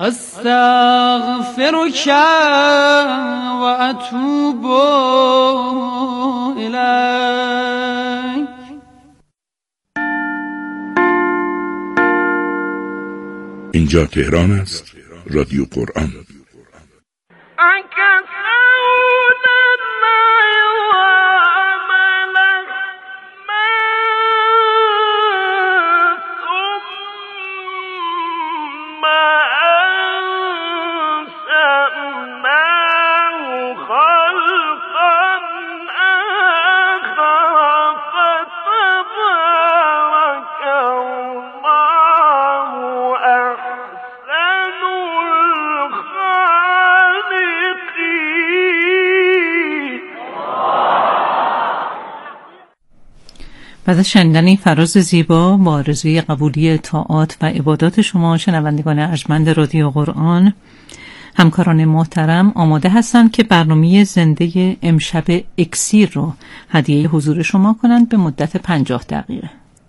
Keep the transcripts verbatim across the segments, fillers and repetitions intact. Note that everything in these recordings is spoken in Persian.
استغفرك و اتوب الیک. اینجا تهران است، رادیو قرآن. بعد از شنیدن این فراز زیبا با آرزوی قبولی طاعات و عبادات شما شنوندگان ارجمند رادیو قرآن، همکاران محترم آماده هستند که برنامه زنده امشب اکسیر رو هدیه حضور شما کنند به مدت پنجاه دقیقه.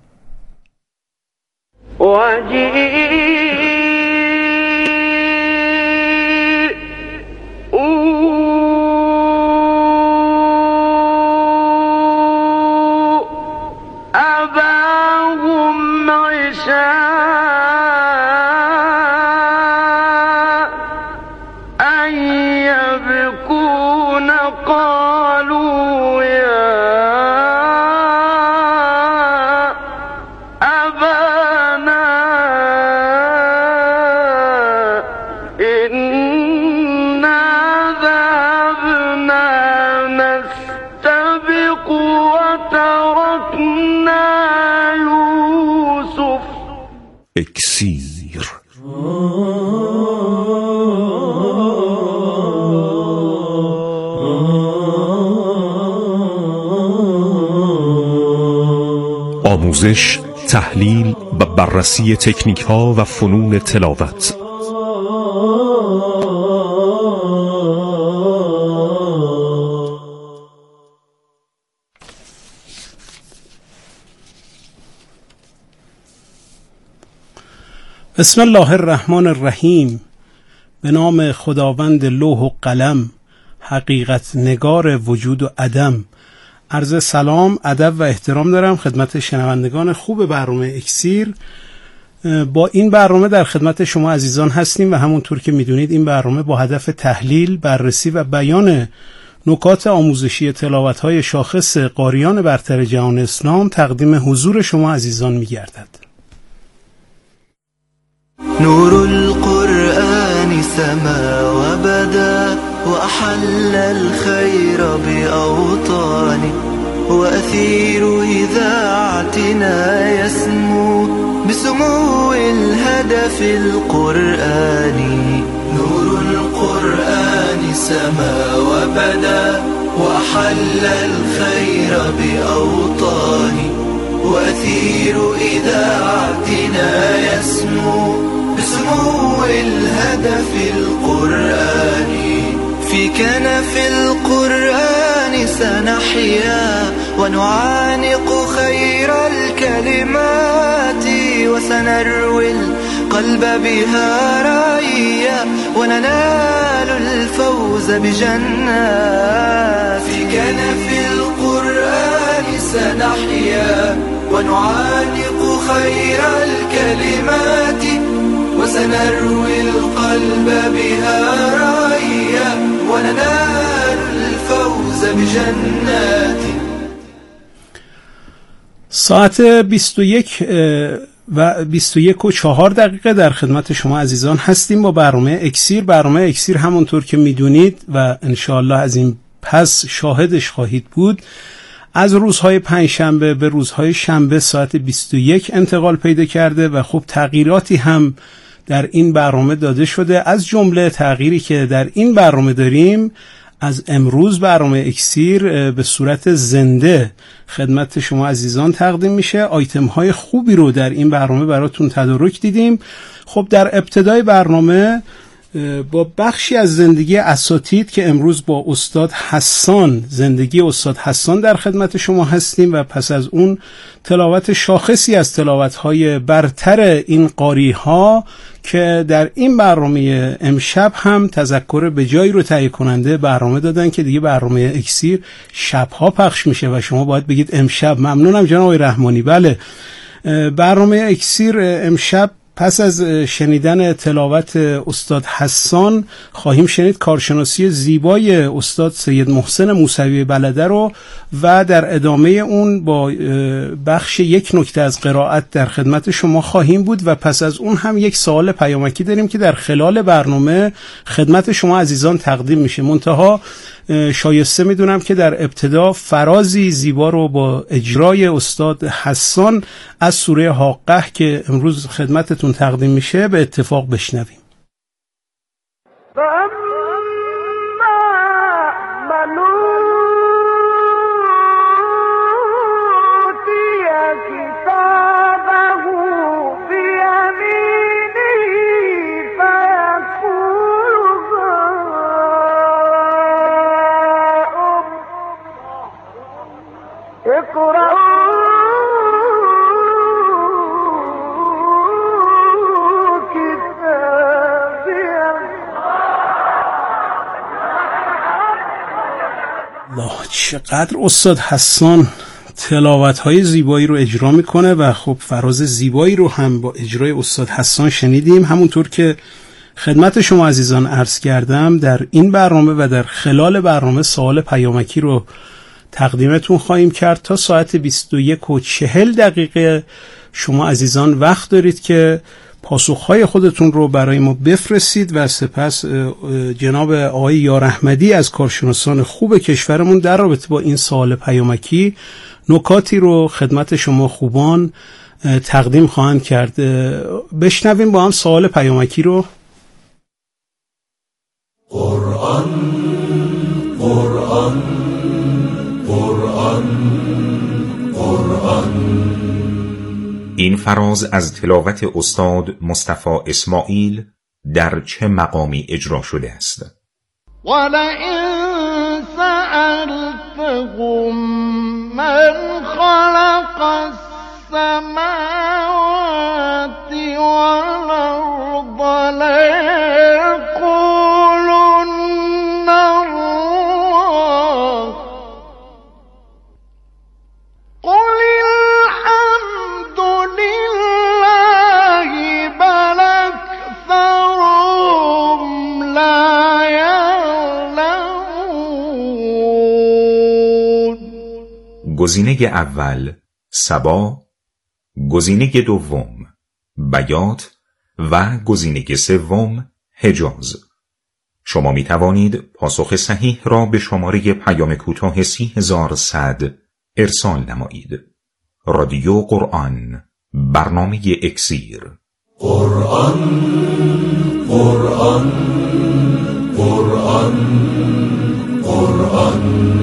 اکسیر. آموزش، تحلیل و بررسی تکنیک ها و فنون تلاوت. بسم الله الرحمن الرحیم. به نام خداوند لوح و قلم، حقیقت نگار وجود و عدم. عرض سلام، ادب و احترام دارم خدمت شنوندگان خوب برنامه اکسیر. با این برنامه در خدمت شما عزیزان هستیم و همونطور که میدونید این برنامه با هدف تحلیل، بررسی و بیان نکات آموزشی تلاوت‌های شاخص قاریان برتر جهان اسلام تقدیم حضور شما عزیزان می‌گردد. نور القرآن سما وبدا وأحل الخير بأوطانه وأثير إذاعتنا يسمو بسمو الهدف القرآني. نور القرآن سما وبدا وأحل الخير بأوطانه وأثير إذاعتنا يسمو بسمو الهدف القرآني. في كنف القرآن سنحيا ونعانق خير الكلمات وسنروي القلب بها رايا وننال الفوز بجنات. في كنف القرآن سنحيا ونعانق خير الكلمات وسنروي القلب بها رايا وننال الفوز بجنات. ساعت بیست و یک و بیست و یک و چهار دقیقه در خدمت شما عزیزان هستیم با برنامه اکسیر. برنامه اکسیر همونطور که میدونید و انشاءالله از این پس شاهدش خواهید بود، از روزهای پنجشنبه به روزهای شنبه ساعت بیست و یک انتقال پیدا کرده و خب تغییراتی هم در این برنامه داده شده. از جمله تغییری که در این برنامه داریم، از امروز برنامه اکسیر به صورت زنده خدمت شما عزیزان تقدیم میشه. آیتم های خوبی رو در این برنامه براتون تدارک دیدیم. خب در ابتدای برنامه با بخشی از زندگی اساتید که امروز با استاد حسان، زندگی استاد حسان در خدمت شما هستیم و پس از اون تلاوت شاخصی از تلاوت‌های برتر این قاری‌ها که در این برنامه امشب هم تذکر به جایی رو تهیه کننده برنامه دادن که دیگه برنامه اکسیر شبها پخش میشه و شما باید بگید امشب. ممنونم جناب آقای رحمانی. بله، برنامه اکسیر امشب پس از شنیدن تلاوت استاد حسان خواهیم شنید کارشناسی زیبای استاد سید محسن موسوی بلده رو و در ادامه اون با بخش یک نکته از قرائت در خدمت شما خواهیم بود و پس از اون هم یک سوال پیامکی داریم که در خلال برنامه خدمت شما عزیزان تقدیم میشه. منتها شایسته میدونم که در ابتدا فرازی زیبا رو با اجرای استاد حسان از سوره حاقه که امروز خدمتتون تقدیم میشه به اتفاق بشنویم. الله، چقدر استاد حسان تلاوت‌های زیبایی رو اجرا میکنه و خب فراز زیبایی رو هم با اجرای استاد حسان شنیدیم. همونطور که خدمت شما عزیزان عرض کردم در این برنامه و در خلال برنامه سوال پیامکی رو تقدیمتون خواهیم کرد تا ساعت بیست و یک و چهل دقیقه. شما عزیزان وقت دارید که پاسخهای خودتون رو برای ما بفرستید و سپس جناب آقای یار احمدی از کارشناسان خوب کشورمون در رابطه با این سوال پیامکی نکاتی رو خدمت شما خوبان تقدیم خواهند کرد. بشنویم با هم سوال پیامکی رو. قرآن قرآن قرآن قرآن. این فراز از تلاوت استاد مصطفی اسماعیل در چه مقامی اجرا شده است؟ ولئن سألتهم من خلق السماوات والأرض ليقولن الله قل الحمد لله بل أكثرهم لا يعلمون. گزینه اول سبا، گزینه دوم بیات و گزینه سوم حجاز. شما می توانید پاسخ صحیح را به شماره پیام کوتاه سی هزار و صد ارسال نمایید. رادیو قرآن، برنامه اکسیر. قرآن قرآن قرآن قرآن.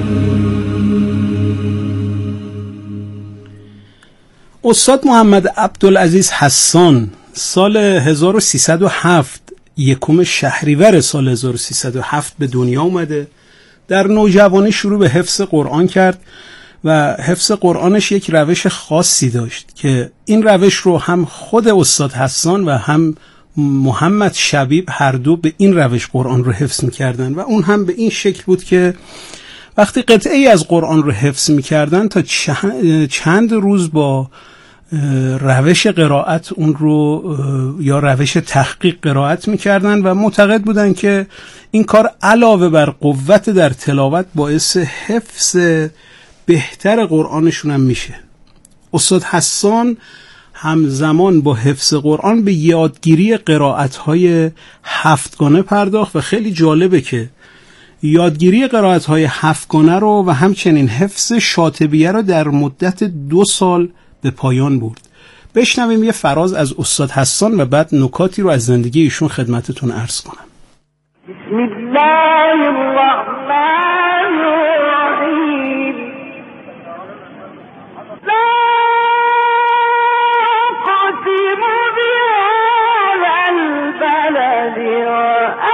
استاد محمد عبدالعزیز حسان سال هزار و سیصد و هفت یکم شهریور سال هزار و سیصد و هفت به دنیا اومده. در نوجوانی شروع به حفظ قرآن کرد و حفظ قرآنش یک روش خاصی داشت که این روش رو هم خود استاد حسان و هم محمد شبیب هر دو به این روش قرآن رو حفظ می‌کردن و اون هم به این شکل بود که وقتی قطعی از قرآن رو حفظ می‌کردن تا چند روز با روش قرائت اون رو یا روش تحقیق قرائت می‌کردن و معتقد بودن که این کار علاوه بر قوت در تلاوت باعث حفظ بهتر قرآنشون هم میشه. استاد حسان همزمان با حفظ قرآن به یادگیری قرائت‌های هفتگانه پرداخت و خیلی جالبه که یادگیری قرائت‌های هفتگانه رو و همچنین حفظ شاطبیه رو در مدت دو سال به پایان برد. بشنویم یه فراز از استاد حسان و بعد نکاتی رو از زندگی ایشون خدمتتون عرض کنم. بسم الله الرحمن الرحیم. لا قسم بهذا البلد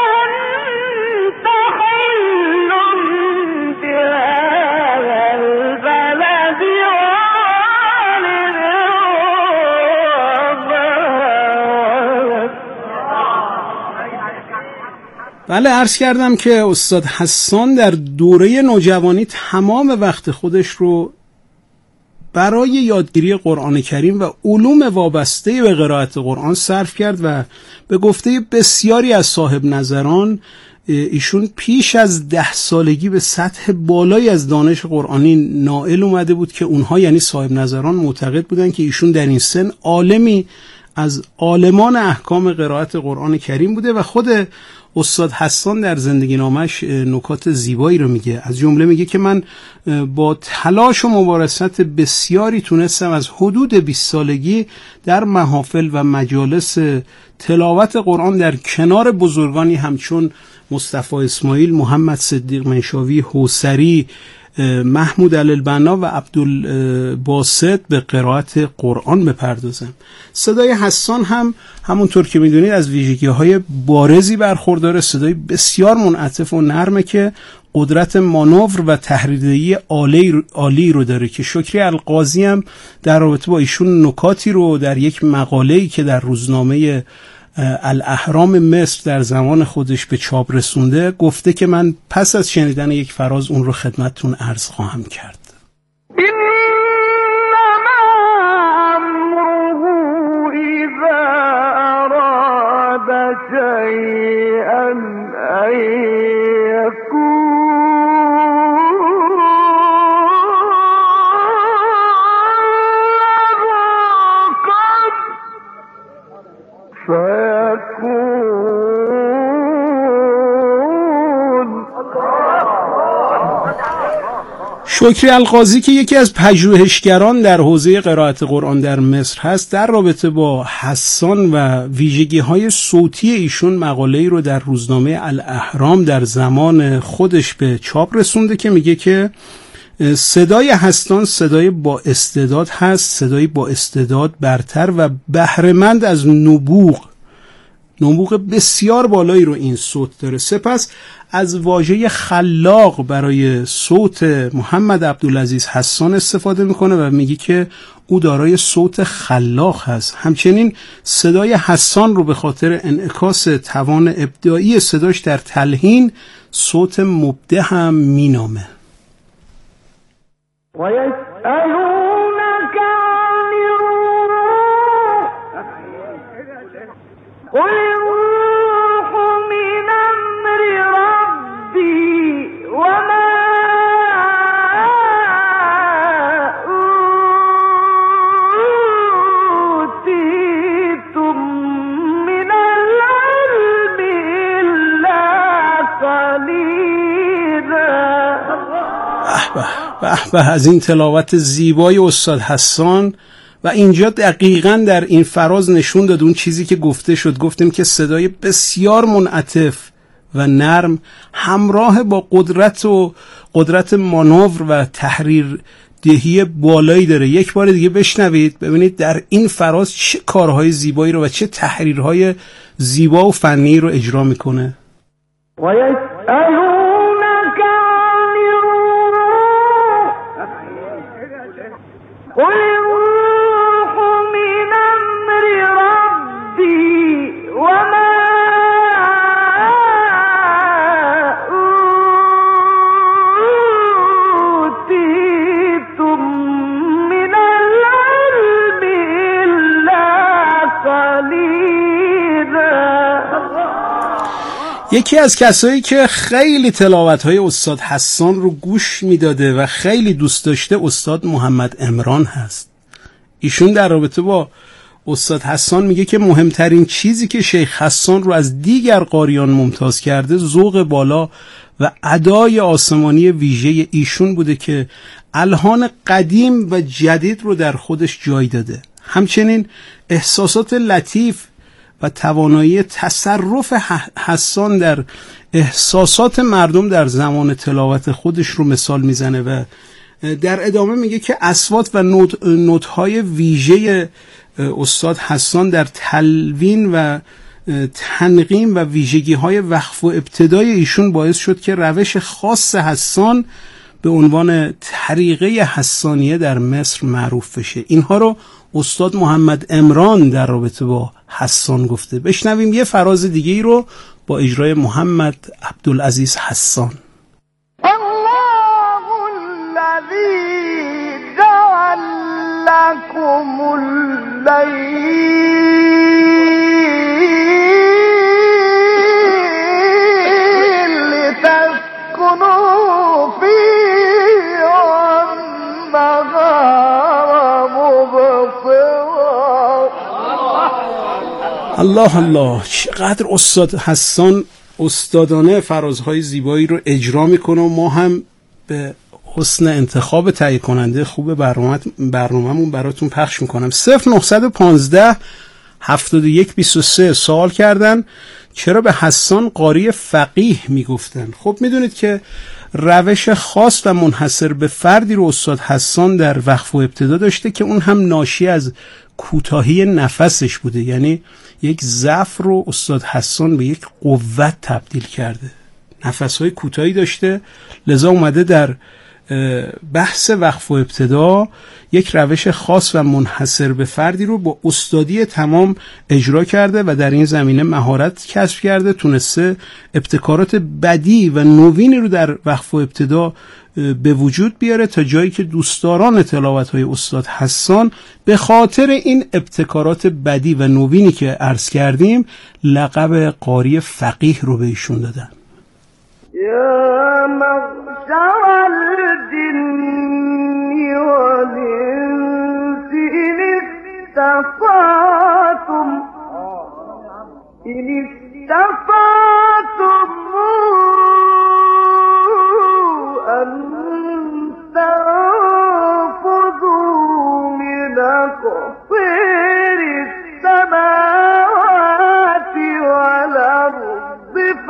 بله، عرض کردم که استاد حسان در دوره نوجوانی تمام وقت خودش رو برای یادگیری قرآن کریم و علوم وابسته به قرائت قرآن صرف کرد و به گفته بسیاری از صاحب نظران ایشون پیش از ده سالگی به سطح بالایی از دانش قرآنی نائل اومده بود که اونها یعنی صاحب نظران معتقد بودن که ایشون در این سن عالمی از عالمان احکام قرائت قرآن کریم بوده و خود استاد حسان در زندگی نامش نکات زیبایی رو میگه. از جمله میگه که من با تلاش و مبارزت بسیاری تونستم از حدود بیست سالگی در محافل و مجالس تلاوت قرآن در کنار بزرگانی همچون مصطفی اسماعیل، محمد صدیق منشاوی، حوصری، محمود علالبنا و عبدالباسط به قرائت قرآن بپردازم. صدای حسان هم همونطور که میدونید از ویژگی‌های بارزی برخورداره. صدای بسیار منعطف و نرمه که قدرت مانور و تحریردهی عالی عالی رو داره که شکری القاضی هم در رابطه با ایشون نکاتی رو در یک مقاله‌ای که در روزنامه الاهرام مصر در زمان خودش به چاپ رسونده گفته که من پس از شنیدن یک فراز اون رو خدمتتون عرض خواهم کرد. شکری القاضی که یکی از پژوهشگران در حوزه قرائت قرآن در مصر هست، در رابطه با حسان و ویژگی‌های صوتی ایشون مقاله‌ای رو در روزنامه الاهرام در زمان خودش به چاپ رسونده که میگه که صدای حسان صدای با استعداد هست، صدای با استعداد برتر و بهره‌مند از نبوغ نبوغ بسیار بالایی رو این صوت داره. سپس از واژه خلاق برای صوت محمد عبدالعزیز حسان استفاده میکنه و میگه که او دارای صوت خلاق هست. همچنین صدای حسان رو به خاطر انعکاس توان ابداعی صداش در تلحین صوت مبدع هم مینامه. والروح من أمر ربي وما أوتيتم من العلم إلا قليلا. به به از این تلاوت زیبای استاد حسان. و اینجا دقیقاً در این فراز نشون داد اون چیزی که گفته شد. گفتیم که صدای بسیار منعطف و نرم همراه با قدرت و قدرت مانور و تحریر دهی بالایی داره. یک بار دیگه بشنوید ببینید در این فراز چه کارهای زیبایی رو و چه تحریرهای زیبا و فنی رو اجرا میکنه. یکی از کسایی که خیلی تلاوت‌های استاد حسان رو گوش میداده و خیلی دوست داشته استاد محمد عمران هست. ایشون در رابطه با استاد حسان میگه که مهمترین چیزی که شیخ حسان رو از دیگر قاریان ممتاز کرده ذوق بالا و ادای آسمانی ویژه ایشون بوده که الحان قدیم و جدید رو در خودش جای داده. همچنین احساسات لطیف و توانایی تصرف حسان در احساسات مردم در زمان تلاوت خودش رو مثال میزنه و در ادامه میگه که اصوات و نوت نوت‌های ویژه استاد حسان در تلوین و تنظیم و ویژگی‌های وقف و ابتدای ایشون باعث شد که روش خاص حسان به عنوان طریقه حسانیه در مصر معروف بشه. اینها رو استاد محمد عمران در رابطه با حسان گفته. بشنویم یه فراز دیگه ای رو با اجرای محمد عبدالعزیز حسان. الله الذي جعل لكم الليل لتسكنوا فيه والنهار مبصرا. الله الله، چقدر استاد حسان استادانه فرازهای زیبایی رو اجرا میکنه و ما هم به حسن انتخاب تهیه کننده خوب برنامه برنامه‌مون براتون پخش میکنم. صفر نهصد و پانزده هفتاد و یک بیست و سه سوال کردن چرا به حسان قاری فقیه میگفتن. خب میدونید که روش خاص و منحصر به فردی رو استاد حسان در وقف و ابتدا داشته که اون هم ناشی از کوتاهی نفسش بوده، یعنی یک ضعف رو استاد حسان به یک قوت تبدیل کرده. نفس‌های کوتاهی داشته، لذا اومده در بحث وقف و ابتدا یک روش خاص و منحصر به فردی رو با استادی تمام اجرا کرده و در این زمینه مهارت کسب کرده، تونسته ابتکارات بدیع و نوینی رو در وقف و ابتدا به وجود بیاره تا جایی که دوستداران تلاوت‌های استاد حسان به خاطر این ابتکارات بدیع و نوینی که عرض کردیم لقب قاری فقیه رو به ایشون دادن. يا معشر الجن والإنس إن استطعتم إن استطعتم أن تنفذوا من أقطار السماوات والأرض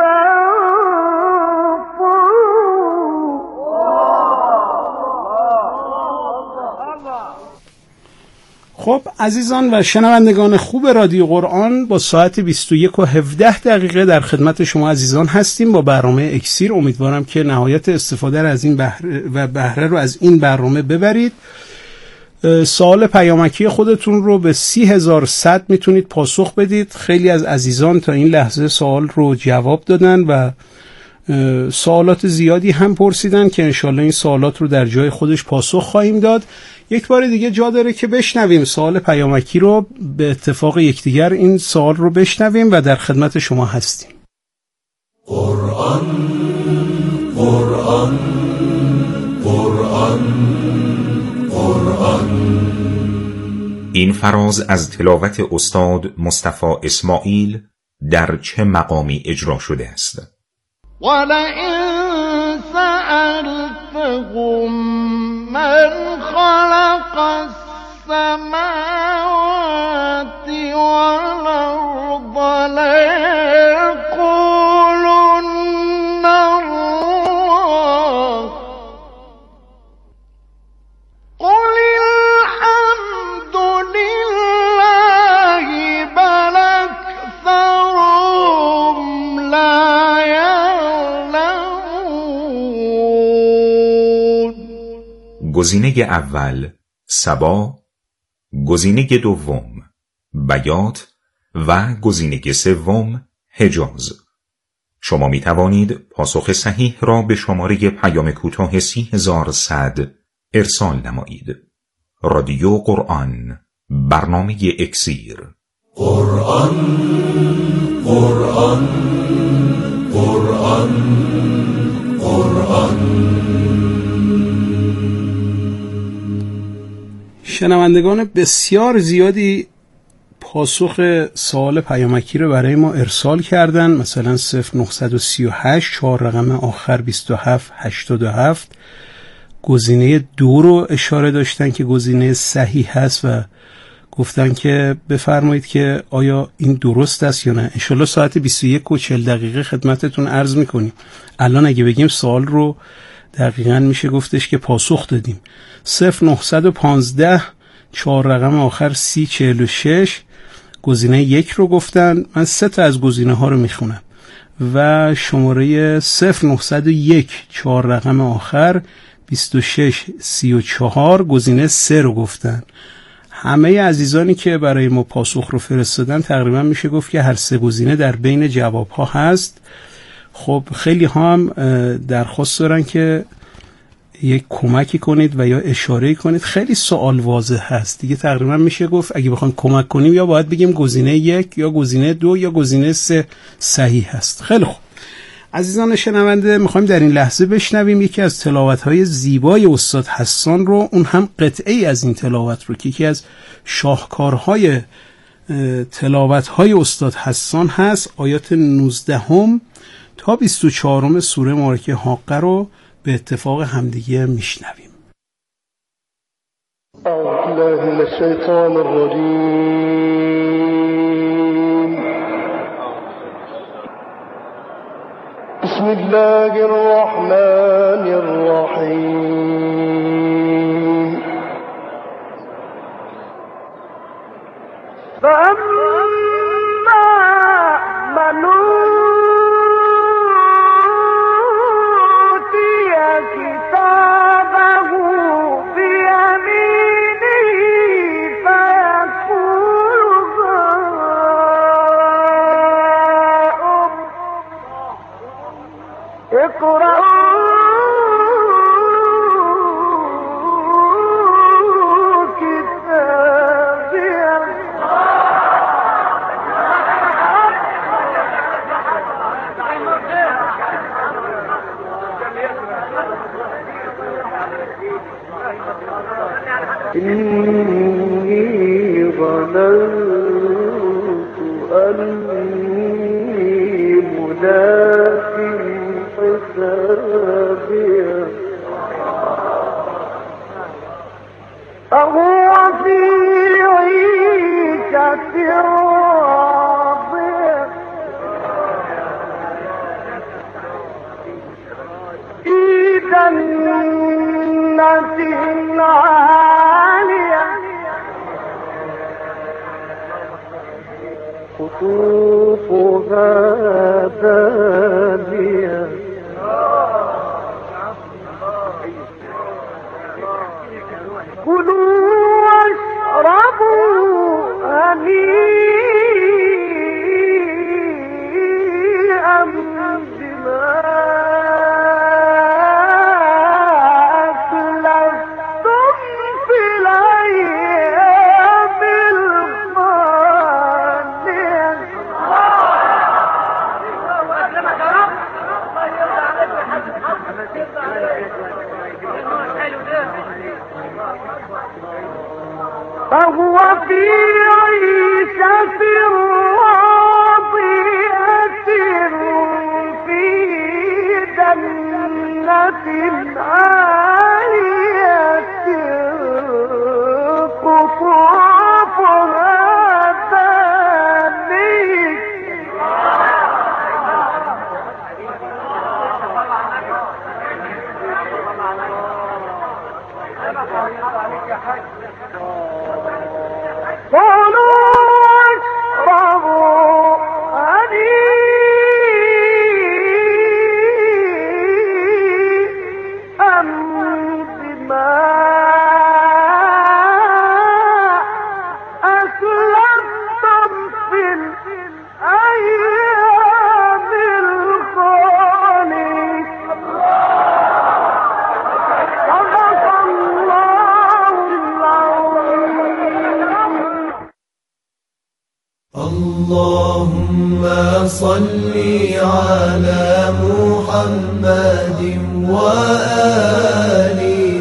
خب عزیزان و شنوندگان خوب رادیو قرآن، با ساعت بیست و یک و هفده دقیقه در خدمت شما عزیزان هستیم با برنامه اکسیر. امیدوارم که نهایت استفاده از این بهره و بهره رو از این برنامه ببرید. سوال پیامکی خودتون رو به سی هزار و صد میتونید پاسخ بدید. خیلی از عزیزان تا این لحظه سوال رو جواب دادن و سوالات زیادی هم پرسیدن که انشالله این سوالات رو در جای خودش پاسخ خواهیم داد. یک بار دیگه جا داره که بشنویم سوال پیامکی رو، به اتفاق یکدیگر این سوال رو بشنویم و در خدمت شما هستیم. قرآن قرآن قرآن قرآن. این فراز از تلاوت استاد مصطفی اسماعیل در چه مقامی اجرا شده است؟ ولئن سألتهم من خلق السماوات والأرض ليقولن الله قل الحمد لله بل أكثرهم لا گزینه اول سبا، گزینه دوم بیات و گزینه سوم حجاز. شما می توانید پاسخ صحیح را به شماره پیام کوتاه سی هزار و صد ارسال نمایید. رادیو قرآن، برنامه اکسیر. قرآن قرآن قرآن قرآن. شنوندگان بسیار زیادی پاسخ سوال پیامکی رو برای ما ارسال کردن، مثلا صفر نهصد و سی و هشت چهار رقم آخر بیست و هفت هشتاد و هفت گزینه دو رو اشاره داشتن که گزینه صحیح هست و گفتن که بفرمایید که آیا این درست است یا نه. انشالله ساعت بیست و یک و چهل دقیقه خدمتتون عرض میکنیم. الان اگه بگیم سوال رو دقیقاً میشه گفتش که پاسخ دادیم. صفر نهصد و پانزده چهار رقم آخر سی چهل و شش گزینه یک رو گفتن. من سه تا از گزینه ها رو میخونم و شماره صفر نهصد و یک چهار رقم آخر بیست و شش سی و چهار گزینه سه رو گفتن. همه عزیزانی که برای ما پاسخ رو فرستادن تقریبا میشه گفت که هر سه گزینه در بین جواب ها هست. خب خیلی ها هم درخواست دارن که یک کمکی کنید و یا اشاره کنید. خیلی سوال واضح هست دیگه، تقریبا میشه گفت اگه بخوایم کمک کنیم یا باید بگیم گزینه یک یا گزینه دو یا گزینه سه صحیح هست. خیلی خوب عزیزان شنونده، میخوایم در این لحظه بشنویم یکی از تلاوت‌های زیبای استاد حسان رو، اون هم قطعه‌ای از این تلاوت رو که یکی از شاهکارهای تلاوت‌های استاد حسان هست. آیات نوزدهم تا بیست و چهارم سوره مبارکه حاقه رو به اتفاق همدیگه میشنویم. أعوذ بالله من الشيطان الرجيم. بسم الله الرحمن الرحيم. فأما من إني ظننت أني ملاق حسابيه فهو في عيشة راضية في جنة عالية قطوفها دانية كلوا واشربوا هنيئا بما أسلفتم في الأيام الخالية. فهو في عيشة راضية في جنة عالية قطوفها دانية. كلوا واشربوا هنيئا بما أسلفتم في الأيام الخالية. صدق الله العظيم. اللهم صل على محمد وآل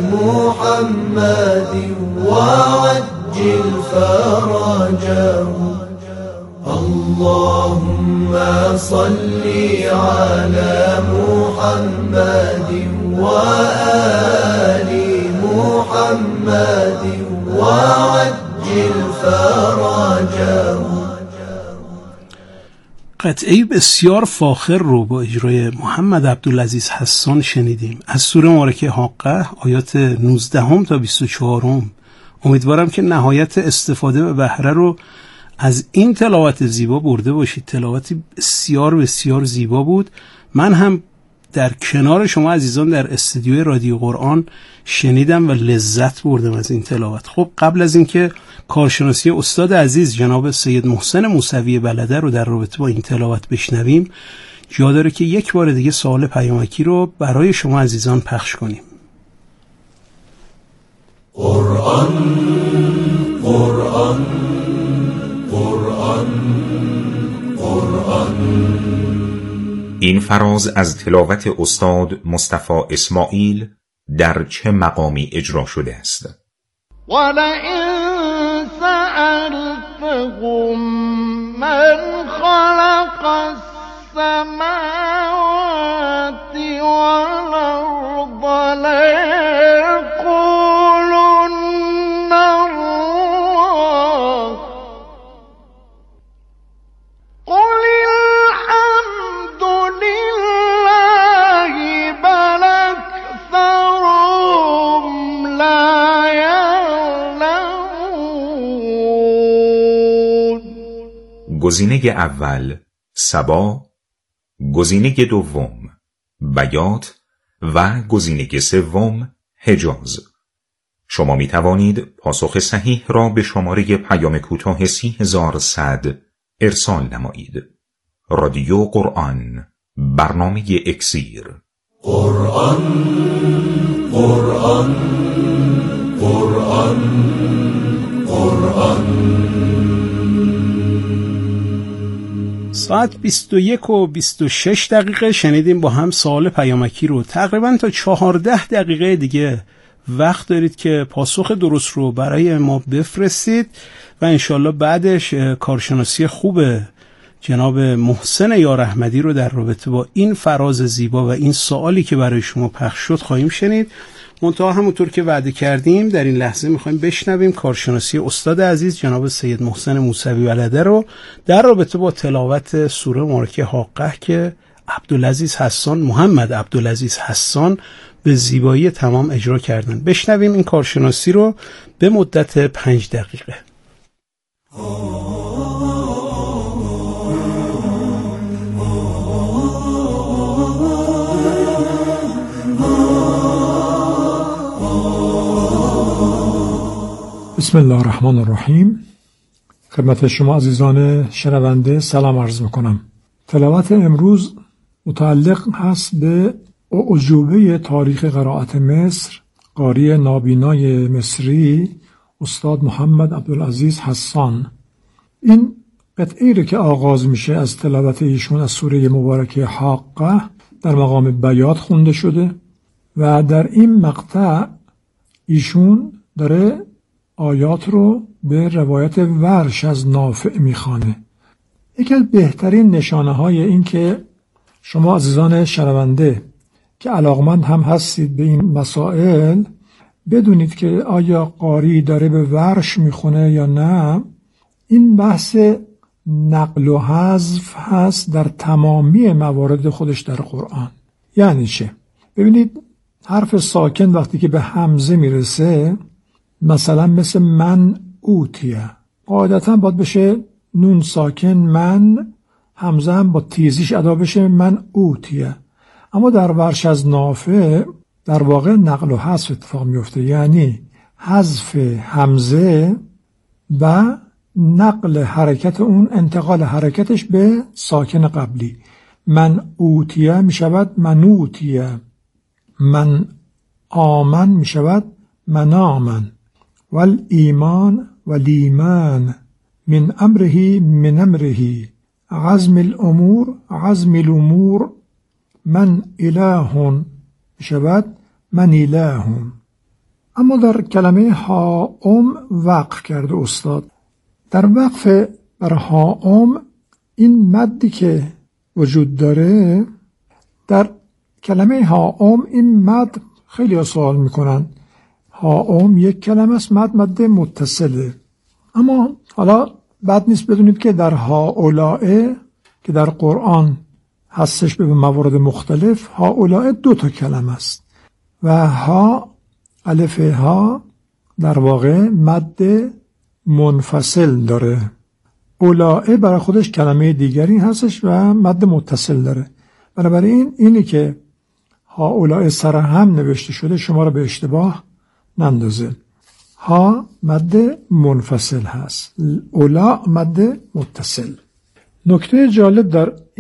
محمد وعجل فرجهم. اللهم صل على محمد وآل محمد وعجل فرجهم. قطعی بسیار فاخر رو با اجرای محمد عبدالعزیز حسان شنیدیم از سوره مبارکه حاقه آیات نوزدهم تا بیست و چهارم. امیدوارم که نهایت استفاده و بهره رو از این تلاوت زیبا برده باشید. تلاوتی بسیار بسیار زیبا بود. من هم در کنار شما عزیزان در استودیوی رادیو قرآن شنیدم و لذت بردم از این تلاوت. خب قبل از اینکه کارشناسی استاد عزیز جناب سید محسن موسوی بلده رو در رابطه با این تلاوت بشنویم، جا داره که یک بار دیگه سوال پیامکی رو برای شما عزیزان پخش کنیم. قرآن قرآن قرآن قرآن. این فراز از تلاوت استاد مصطفی اسماعیل در چه مقامی اجرا شده است؟ وَلَئِن سَأَلْتَهُم مَّنْ خَلَقَ السَّمَاوَاتِ وَالْأَرْضَ لَيَقُولُنَّ اللَّهُ قُلِ الْحَمْدُ لِلَّهِ بَلْ أَكْثَرُهُمْ لَا يَعْلَمُونَ. گزینه اول سبا، گزینه دوم بیات و گزینه سوم حجاز. شما می توانید پاسخ صحیح را به شماره پیام کوتاه سی هزار و صد ارسال نمایید. رادیو قرآن، برنامه اکسیر. قرآن قرآن قرآن قرآن. ساعت بیست و یک و بیست و شش دقیقه شنیدیم با هم سوال پیامکی رو. تقریبا تا چهارده دقیقه دیگه وقت دارید که پاسخ درست رو برای ما بفرستید و انشالله بعدش کارشناسی خوب جناب محسن یار احمدی رو در رابطه با این فراز زیبا و این سوالی که برای شما پخش شد خواهیم شنید. منتها همونطور که وعده کردیم در این لحظه میخوایم بشنویم کارشناسی استاد عزیز جناب سید محسن موسوی بلده رو در رابطه با تلاوت سوره مبارکه حاقه که عبدالعزیز حسان محمد عبدالعزیز حسان به زیبایی تمام اجرا کردن. بشنویم این کارشناسی رو به مدت پنج دقیقه. بسم الله الرحمن الرحیم. خدمت شما عزیزان شنونده سلام عرض میکنم. تلاوت امروز متعلق هست به اعجوبه تاریخ قرائت مصر قاری نابینای مصری استاد محمد عبدالعزیز حسان. این قطعی رو که آغاز میشه از تلاوت ایشون از سوره مبارکه حاقه در مقام بیات خونده شده و در این مقطع ایشون داره آیات رو به روایت ورش از نافع میخوانه. یکی از بهترین نشانه های این که شما عزیزان شنونده که علاقمند هم هستید به این مسائل بدونید که آیا قاری داره به ورش میخونه یا نه، این بحث نقل و حذف هست در تمامی موارد خودش در قرآن. یعنی چه؟ ببینید حرف ساکن وقتی که به همزه میرسه، مثلا مثل من اوتیه، قاعدتا باید بشه نون ساکن من، همزه هم با تیزیش ادا بشه من اوتیه. اما در ورش از نافع در واقع نقل و حذف اتفاق میفته، یعنی حذف همزه و نقل حرکت اون، انتقال حرکتش به ساکن قبلی. من اوتیه می شود من اوتیه، من آمن می شود من آمن، والایمان والایمان من امره من امره، عزم الامور عزم الامور، من اله شود من اله. اما در کلمه هاام وقف کرده استاد. در وقف بر هاام این مدی که وجود داره، در کلمه هاام این مد خیلی سوال میکنن. هاام یک کلمه است، مد مد متصله. اما حالا بد نیست بدونید که در هاولائه که در قرآن هستش به موارد مختلف، هاولائه دو تا کلمه است و ها الف ها در واقع مد منفصل داره. اولائه برای خودش کلمه دیگری هستش و مد متصل داره. بنابراین اینی که ها اولا سر هم نوشته شده شما را به اشتباه نندازه. ها مد منفصل هست، اولا مد متصل. نکته جالب در